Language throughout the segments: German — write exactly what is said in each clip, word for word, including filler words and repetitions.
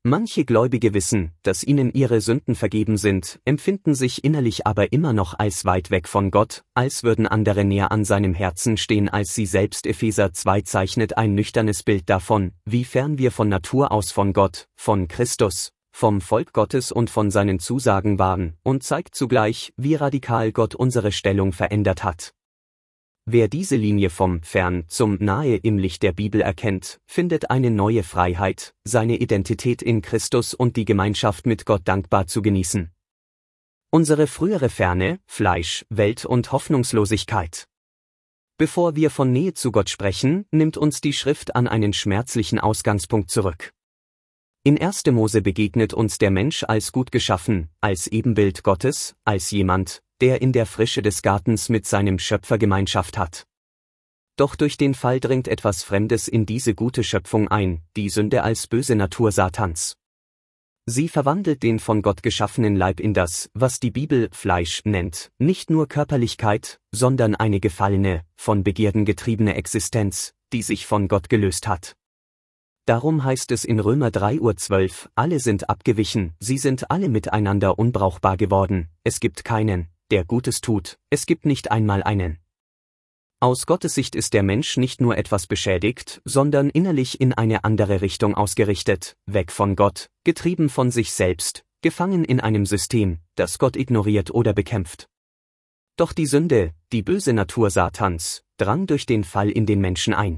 Manche Gläubige wissen, dass ihnen ihre Sünden vergeben sind, empfinden sich innerlich aber immer noch als weit weg von Gott, als würden andere näher an seinem Herzen stehen als sie selbst. Epheser zwei zeichnet ein nüchternes Bild davon, wie fern wir von Natur aus von Gott, von Christus, vom Volk Gottes und von seinen Zusagen waren, und zeigt zugleich, wie radikal Gott unsere Stellung verändert hat. Wer diese Linie vom Fern zum Nahe im Licht der Bibel erkennt, findet eine neue Freiheit, seine Identität in Christus und die Gemeinschaft mit Gott dankbar zu genießen. Unsere frühere Ferne, Fleisch, Welt und Hoffnungslosigkeit. Bevor wir von Nähe zu Gott sprechen, nimmt uns die Schrift an einen schmerzlichen Ausgangspunkt zurück. In erster Mose begegnet uns der Mensch als gut geschaffen, als Ebenbild Gottes, als jemand, der in der Frische des Gartens mit seinem Schöpfer Gemeinschaft hat. Doch durch den Fall dringt etwas Fremdes in diese gute Schöpfung ein, die Sünde als böse Natur Satans. Sie verwandelt den von Gott geschaffenen Leib in das, was die Bibel Fleisch nennt, nicht nur Körperlichkeit, sondern eine gefallene, von Begierden getriebene Existenz, die sich von Gott gelöst hat. Darum heißt es in Römer drei zwölf, alle sind abgewichen, sie sind alle miteinander unbrauchbar geworden, es gibt keinen, der Gutes tut, es gibt nicht einmal einen. Aus Gottes Sicht ist der Mensch nicht nur etwas beschädigt, sondern innerlich in eine andere Richtung ausgerichtet, weg von Gott, getrieben von sich selbst, gefangen in einem System, das Gott ignoriert oder bekämpft. Doch die Sünde, die böse Natur Satans, drang durch den Fall in den Menschen ein.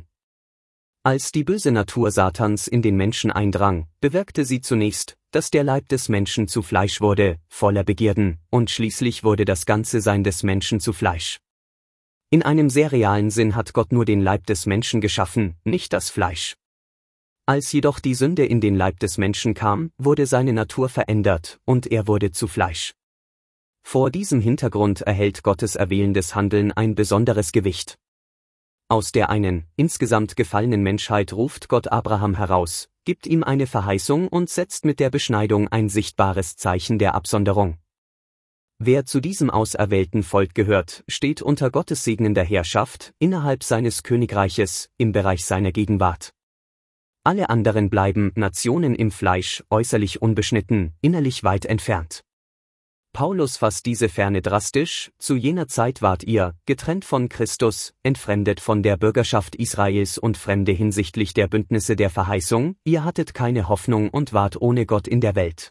Als die böse Natur Satans in den Menschen eindrang, bewirkte sie zunächst, dass der Leib des Menschen zu Fleisch wurde, voller Begierden, und schließlich wurde das ganze Sein des Menschen zu Fleisch. In einem sehr realen Sinn hat Gott nur den Leib des Menschen geschaffen, nicht das Fleisch. Als jedoch die Sünde in den Leib des Menschen kam, wurde seine Natur verändert, und er wurde zu Fleisch. Vor diesem Hintergrund erhält Gottes erwählendes Handeln ein besonderes Gewicht. Aus der einen, insgesamt gefallenen Menschheit ruft Gott Abraham heraus, gibt ihm eine Verheißung und setzt mit der Beschneidung ein sichtbares Zeichen der Absonderung. Wer zu diesem auserwählten Volk gehört, steht unter Gottes segnender Herrschaft, innerhalb seines Königreiches, im Bereich seiner Gegenwart. Alle anderen bleiben Nationen im Fleisch, äußerlich unbeschnitten, innerlich weit entfernt. Paulus fasst diese Ferne drastisch: Zu jener Zeit wart ihr, getrennt von Christus, entfremdet von der Bürgerschaft Israels und Fremde hinsichtlich der Bündnisse der Verheißung, ihr hattet keine Hoffnung und wart ohne Gott in der Welt.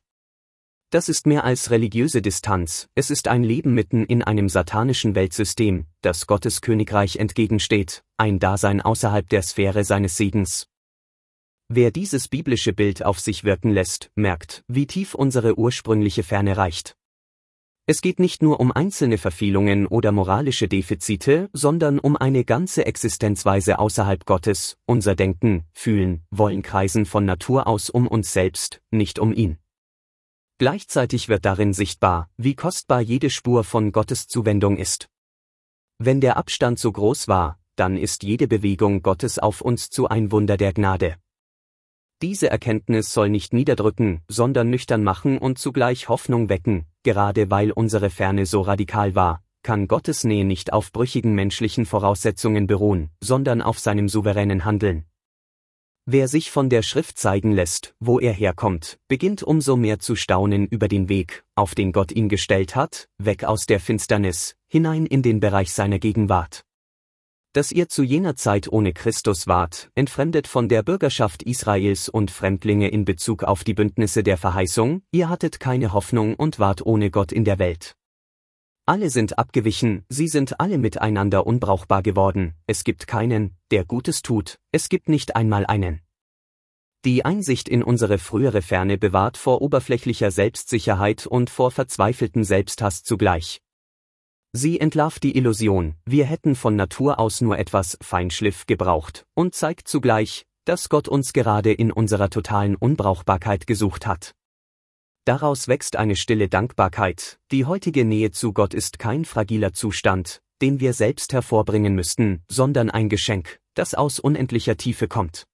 Das ist mehr als religiöse Distanz, es ist ein Leben mitten in einem satanischen Weltsystem, das Gottes Königreich entgegensteht, ein Dasein außerhalb der Sphäre seines Segens. Wer dieses biblische Bild auf sich wirken lässt, merkt, wie tief unsere ursprüngliche Ferne reicht. Es geht nicht nur um einzelne Verfehlungen oder moralische Defizite, sondern um eine ganze Existenzweise außerhalb Gottes. Unser Denken, Fühlen, Wollen kreisen von Natur aus um uns selbst, nicht um ihn. Gleichzeitig wird darin sichtbar, wie kostbar jede Spur von Gottes Zuwendung ist. Wenn der Abstand so groß war, dann ist jede Bewegung Gottes auf uns zu ein Wunder der Gnade. Diese Erkenntnis soll nicht niederdrücken, sondern nüchtern machen und zugleich Hoffnung wecken. Gerade weil unsere Ferne so radikal war, kann Gottes Nähe nicht auf brüchigen menschlichen Voraussetzungen beruhen, sondern auf seinem souveränen Handeln. Wer sich von der Schrift zeigen lässt, wo er herkommt, beginnt umso mehr zu staunen über den Weg, auf den Gott ihn gestellt hat, weg aus der Finsternis, hinein in den Bereich seiner Gegenwart. Dass ihr zu jener Zeit ohne Christus wart, entfremdet von der Bürgerschaft Israels und Fremdlinge in Bezug auf die Bündnisse der Verheißung, ihr hattet keine Hoffnung und wart ohne Gott in der Welt. Alle sind abgewichen, sie sind alle miteinander unbrauchbar geworden, es gibt keinen, der Gutes tut, es gibt nicht einmal einen. Die Einsicht in unsere frühere Ferne bewahrt vor oberflächlicher Selbstsicherheit und vor verzweifeltem Selbsthass zugleich. Sie entlarvt die Illusion, wir hätten von Natur aus nur etwas Feinschliff gebraucht, und zeigt zugleich, dass Gott uns gerade in unserer totalen Unbrauchbarkeit gesucht hat. Daraus wächst eine stille Dankbarkeit, die heutige Nähe zu Gott ist kein fragiler Zustand, den wir selbst hervorbringen müssten, sondern ein Geschenk, das aus unendlicher Tiefe kommt.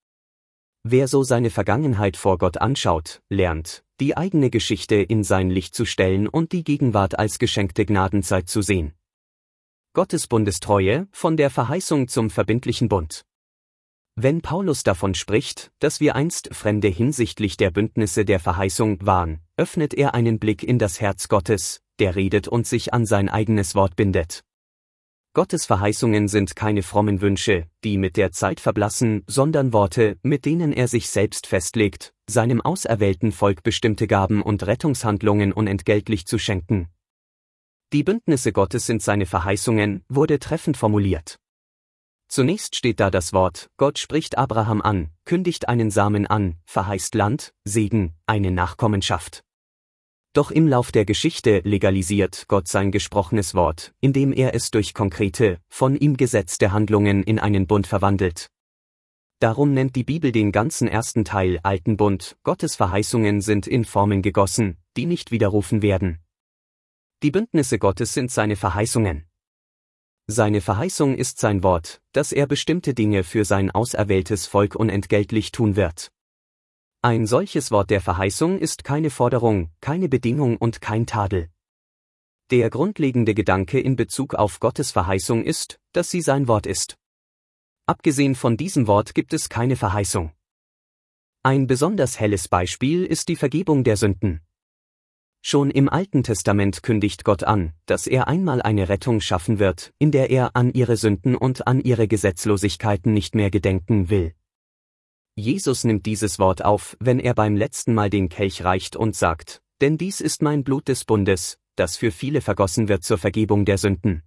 Wer so seine Vergangenheit vor Gott anschaut, lernt, die eigene Geschichte in sein Licht zu stellen und die Gegenwart als geschenkte Gnadenzeit zu sehen. Gottes Bundestreue, von der Verheißung zum verbindlichen Bund. Wenn Paulus davon spricht, dass wir einst Fremde hinsichtlich der Bündnisse der Verheißung waren, öffnet er einen Blick in das Herz Gottes, der redet und sich an sein eigenes Wort bindet. Gottes Verheißungen sind keine frommen Wünsche, die mit der Zeit verblassen, sondern Worte, mit denen er sich selbst festlegt, seinem auserwählten Volk bestimmte Gaben und Rettungshandlungen unentgeltlich zu schenken. Die Bündnisse Gottes sind seine Verheißungen, wurde treffend formuliert. Zunächst steht da das Wort, Gott spricht Abraham an, kündigt einen Samen an, verheißt Land, Segen, eine Nachkommenschaft. Doch im Lauf der Geschichte legalisiert Gott sein gesprochenes Wort, indem er es durch konkrete, von ihm gesetzte Handlungen in einen Bund verwandelt. Darum nennt die Bibel den ganzen ersten Teil Alten Bund, Gottes Verheißungen sind in Formen gegossen, die nicht widerrufen werden. Die Bündnisse Gottes sind seine Verheißungen. Seine Verheißung ist sein Wort, dass er bestimmte Dinge für sein auserwähltes Volk unentgeltlich tun wird. Ein solches Wort der Verheißung ist keine Forderung, keine Bedingung und kein Tadel. Der grundlegende Gedanke in Bezug auf Gottes Verheißung ist, dass sie sein Wort ist. Abgesehen von diesem Wort gibt es keine Verheißung. Ein besonders helles Beispiel ist die Vergebung der Sünden. Schon im Alten Testament kündigt Gott an, dass er einmal eine Rettung schaffen wird, in der er an ihre Sünden und an ihre Gesetzlosigkeiten nicht mehr gedenken will. Jesus nimmt dieses Wort auf, wenn er beim letzten Mal den Kelch reicht und sagt, denn dies ist mein Blut des Bundes, das für viele vergossen wird zur Vergebung der Sünden.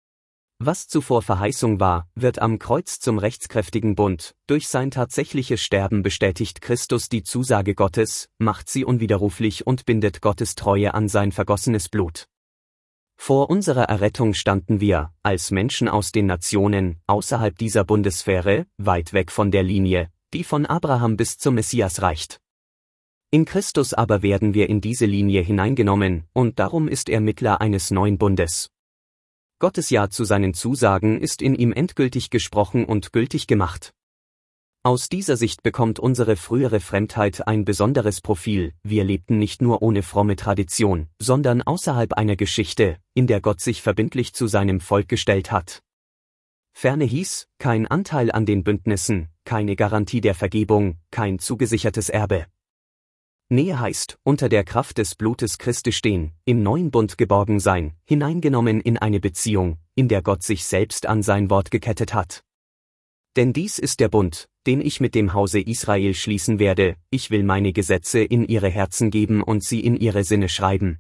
Was zuvor Verheißung war, wird am Kreuz zum rechtskräftigen Bund, durch sein tatsächliches Sterben bestätigt Christus die Zusage Gottes, macht sie unwiderruflich und bindet Gottes Treue an sein vergossenes Blut. Vor unserer Errettung standen wir, als Menschen aus den Nationen, außerhalb dieser Bundessphäre, weit weg von der Linie, die von Abraham bis zum Messias reicht. In Christus aber werden wir in diese Linie hineingenommen, und darum ist er Mittler eines neuen Bundes. Gottes Ja zu seinen Zusagen ist in ihm endgültig gesprochen und gültig gemacht. Aus dieser Sicht bekommt unsere frühere Fremdheit ein besonderes Profil, wir lebten nicht nur ohne fromme Tradition, sondern außerhalb einer Geschichte, in der Gott sich verbindlich zu seinem Volk gestellt hat. Ferne hieß, kein Anteil an den Bündnissen, keine Garantie der Vergebung, kein zugesichertes Erbe. Nähe heißt, unter der Kraft des Blutes Christi stehen, im neuen Bund geborgen sein, hineingenommen in eine Beziehung, in der Gott sich selbst an sein Wort gekettet hat. Denn dies ist der Bund, den ich mit dem Hause Israel schließen werde, ich will meine Gesetze in ihre Herzen geben und sie in ihre Sinne schreiben.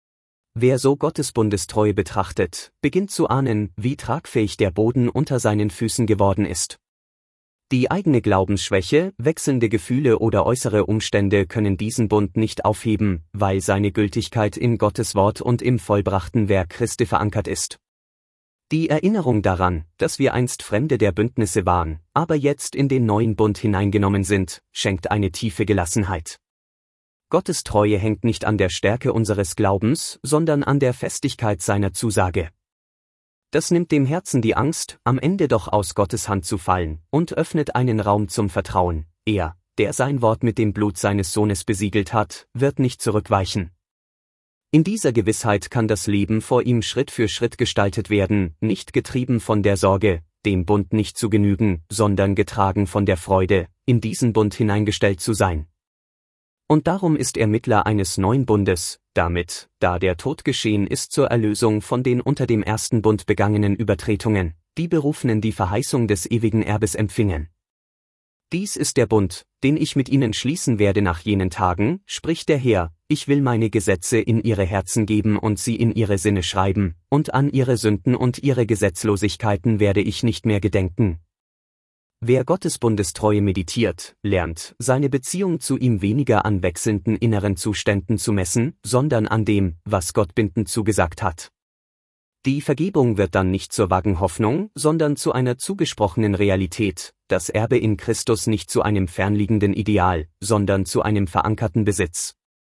Wer so Gottes Bundestreue betrachtet, beginnt zu ahnen, wie tragfähig der Boden unter seinen Füßen geworden ist. Die eigene Glaubensschwäche, wechselnde Gefühle oder äußere Umstände können diesen Bund nicht aufheben, weil seine Gültigkeit in Gottes Wort und im vollbrachten Werk Christi verankert ist. Die Erinnerung daran, dass wir einst Fremde der Bündnisse waren, aber jetzt in den neuen Bund hineingenommen sind, schenkt eine tiefe Gelassenheit. Gottes Treue hängt nicht an der Stärke unseres Glaubens, sondern an der Festigkeit seiner Zusage. Das nimmt dem Herzen die Angst, am Ende doch aus Gottes Hand zu fallen, und öffnet einen Raum zum Vertrauen. Er, der sein Wort mit dem Blut seines Sohnes besiegelt hat, wird nicht zurückweichen. In dieser Gewissheit kann das Leben vor ihm Schritt für Schritt gestaltet werden, nicht getrieben von der Sorge, dem Bund nicht zu genügen, sondern getragen von der Freude, in diesen Bund hineingestellt zu sein. Und darum ist er Mittler eines neuen Bundes, damit, da der Tod geschehen ist zur Erlösung von den unter dem ersten Bund begangenen Übertretungen, die Berufenen die Verheißung des ewigen Erbes empfingen. Dies ist der Bund, den ich mit ihnen schließen werde nach jenen Tagen, spricht der Herr, ich will meine Gesetze in ihre Herzen geben und sie in ihre Sinne schreiben, und an ihre Sünden und ihre Gesetzlosigkeiten werde ich nicht mehr gedenken. Wer Gottes Bundestreue meditiert, lernt, seine Beziehung zu ihm weniger an wechselnden inneren Zuständen zu messen, sondern an dem, was Gott bindend zugesagt hat. Die Vergebung wird dann nicht zur vagen Hoffnung, sondern zu einer zugesprochenen Realität, das Erbe in Christus nicht zu einem fernliegenden Ideal, sondern zu einem verankerten Besitz.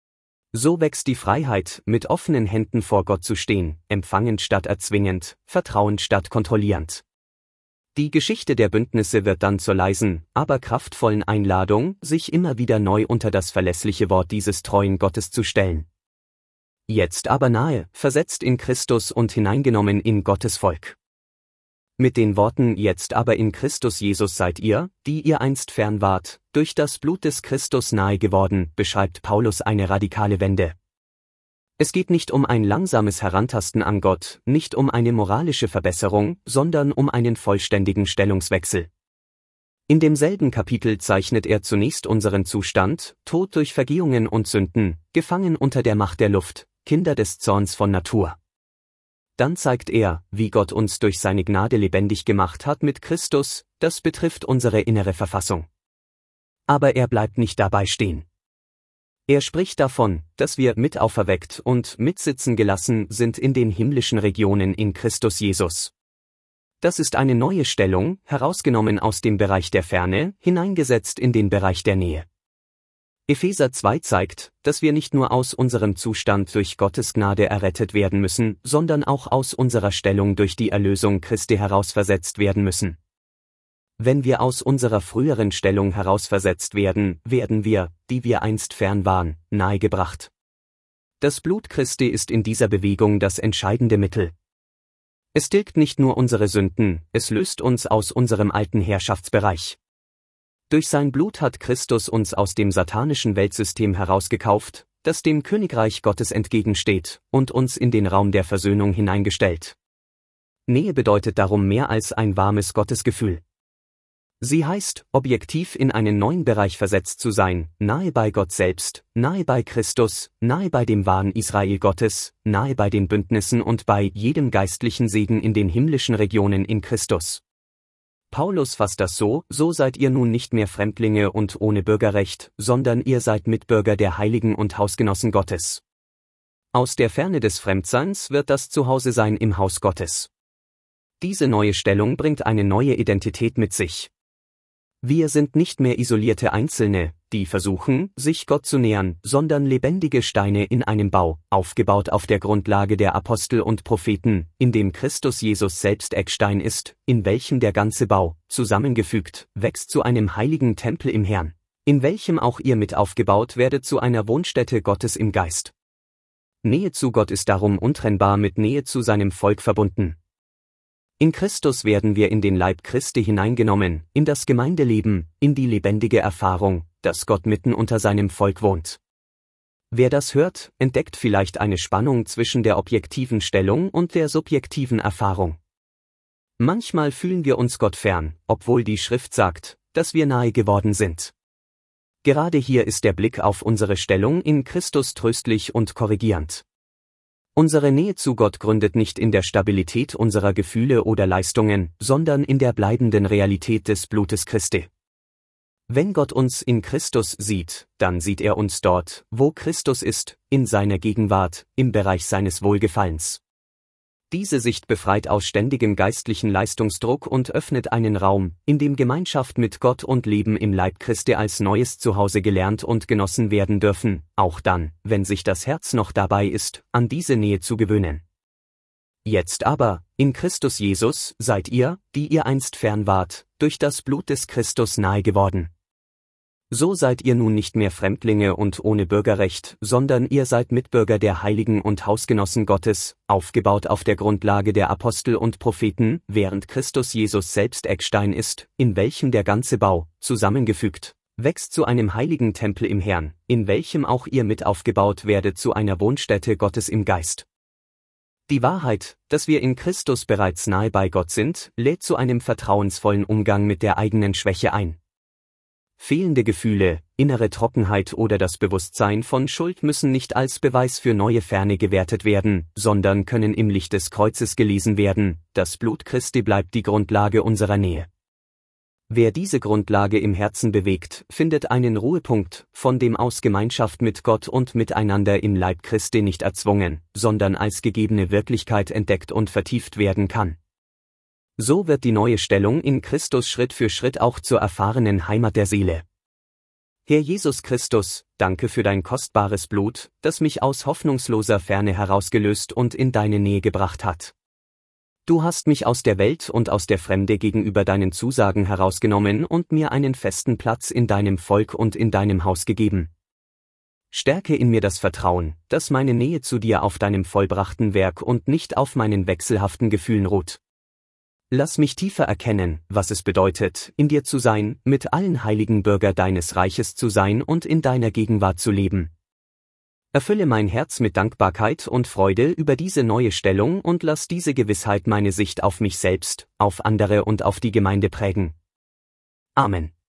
So wächst die Freiheit, mit offenen Händen vor Gott zu stehen, empfangend statt erzwingend, vertrauend statt kontrollierend. Die Geschichte der Bündnisse wird dann zur leisen, aber kraftvollen Einladung, sich immer wieder neu unter das verlässliche Wort dieses treuen Gottes zu stellen. Jetzt aber nahe, versetzt in Christus und hineingenommen in Gottes Volk. Mit den Worten jetzt aber in Christus Jesus seid ihr, die ihr einst fern wart, durch das Blut des Christus nahe geworden, beschreibt Paulus eine radikale Wende. Es geht nicht um ein langsames Herantasten an Gott, nicht um eine moralische Verbesserung, sondern um einen vollständigen Stellungswechsel. In demselben Kapitel zeichnet er zunächst unseren Zustand, tot durch Vergehungen und Sünden, gefangen unter der Macht der Luft, Kinder des Zorns von Natur. Dann zeigt er, wie Gott uns durch seine Gnade lebendig gemacht hat mit Christus, das betrifft unsere innere Verfassung. Aber er bleibt nicht dabei stehen. Er spricht davon, dass wir mit auferweckt und mitsitzen gelassen sind in den himmlischen Regionen in Christus Jesus. Das ist eine neue Stellung, herausgenommen aus dem Bereich der Ferne, hineingesetzt in den Bereich der Nähe. Epheser zwei zeigt, dass wir nicht nur aus unserem Zustand durch Gottes Gnade errettet werden müssen, sondern auch aus unserer Stellung durch die Erlösung Christi herausversetzt werden müssen. Wenn wir aus unserer früheren Stellung herausversetzt werden, werden wir, die wir einst fern waren, nahegebracht. Das Blut Christi ist in dieser Bewegung das entscheidende Mittel. Es tilgt nicht nur unsere Sünden, es löst uns aus unserem alten Herrschaftsbereich. Durch sein Blut hat Christus uns aus dem satanischen Weltsystem herausgekauft, das dem Königreich Gottes entgegensteht, und uns in den Raum der Versöhnung hineingestellt. Nähe bedeutet darum mehr als ein warmes Gottesgefühl. Sie heißt, objektiv in einen neuen Bereich versetzt zu sein, nahe bei Gott selbst, nahe bei Christus, nahe bei dem wahren Israel Gottes, nahe bei den Bündnissen und bei jedem geistlichen Segen in den himmlischen Regionen in Christus. Paulus fasst das so: So seid ihr nun nicht mehr Fremdlinge und ohne Bürgerrecht, sondern ihr seid Mitbürger der Heiligen und Hausgenossen Gottes. Aus der Ferne des Fremdseins wird das Zuhause-Sein im Haus Gottes. Diese neue Stellung bringt eine neue Identität mit sich. Wir sind nicht mehr isolierte Einzelne, die versuchen, sich Gott zu nähern, sondern lebendige Steine in einem Bau, aufgebaut auf der Grundlage der Apostel und Propheten, in dem Christus Jesus selbst Eckstein ist, in welchem der ganze Bau, zusammengefügt, wächst zu einem heiligen Tempel im Herrn, in welchem auch ihr mit aufgebaut werdet zu einer Wohnstätte Gottes im Geist. Nähe zu Gott ist darum untrennbar mit Nähe zu seinem Volk verbunden. In Christus werden wir in den Leib Christi hineingenommen, in das Gemeindeleben, in die lebendige Erfahrung, dass Gott mitten unter seinem Volk wohnt. Wer das hört, entdeckt vielleicht eine Spannung zwischen der objektiven Stellung und der subjektiven Erfahrung. Manchmal fühlen wir uns Gott fern, obwohl die Schrift sagt, dass wir nahe geworden sind. Gerade hier ist der Blick auf unsere Stellung in Christus tröstlich und korrigierend. Unsere Nähe zu Gott gründet nicht in der Stabilität unserer Gefühle oder Leistungen, sondern in der bleibenden Realität des Blutes Christi. Wenn Gott uns in Christus sieht, dann sieht er uns dort, wo Christus ist, in seiner Gegenwart, im Bereich seines Wohlgefallens. Diese Sicht befreit aus ständigem geistlichen Leistungsdruck und öffnet einen Raum, in dem Gemeinschaft mit Gott und Leben im Leib Christi als neues Zuhause gelernt und genossen werden dürfen, auch dann, wenn sich das Herz noch dabei ist, an diese Nähe zu gewöhnen. Jetzt aber, in Christus Jesus, seid ihr, die ihr einst fern wart, durch das Blut des Christus nahe geworden. So seid ihr nun nicht mehr Fremdlinge und ohne Bürgerrecht, sondern ihr seid Mitbürger der Heiligen und Hausgenossen Gottes, aufgebaut auf der Grundlage der Apostel und Propheten, während Christus Jesus selbst Eckstein ist, in welchem der ganze Bau, zusammengefügt, wächst zu einem heiligen Tempel im Herrn, in welchem auch ihr mit aufgebaut werdet zu einer Wohnstätte Gottes im Geist. Die Wahrheit, dass wir in Christus bereits nahe bei Gott sind, lädt zu einem vertrauensvollen Umgang mit der eigenen Schwäche ein. Fehlende Gefühle, innere Trockenheit oder das Bewusstsein von Schuld müssen nicht als Beweis für neue Ferne gewertet werden, sondern können im Licht des Kreuzes gelesen werden: Das Blut Christi bleibt die Grundlage unserer Nähe. Wer diese Grundlage im Herzen bewegt, findet einen Ruhepunkt, von dem aus Gemeinschaft mit Gott und miteinander im Leib Christi nicht erzwungen, sondern als gegebene Wirklichkeit entdeckt und vertieft werden kann. So wird die neue Stellung in Christus Schritt für Schritt auch zur erfahrenen Heimat der Seele. Herr Jesus Christus, danke für dein kostbares Blut, das mich aus hoffnungsloser Ferne herausgelöst und in deine Nähe gebracht hat. Du hast mich aus der Welt und aus der Fremde gegenüber deinen Zusagen herausgenommen und mir einen festen Platz in deinem Volk und in deinem Haus gegeben. Stärke in mir das Vertrauen, dass meine Nähe zu dir auf deinem vollbrachten Werk und nicht auf meinen wechselhaften Gefühlen ruht. Lass mich tiefer erkennen, was es bedeutet, in dir zu sein, mit allen heiligen Bürger deines Reiches zu sein und in deiner Gegenwart zu leben. Erfülle mein Herz mit Dankbarkeit und Freude über diese neue Stellung und lass diese Gewissheit meine Sicht auf mich selbst, auf andere und auf die Gemeinde prägen. Amen.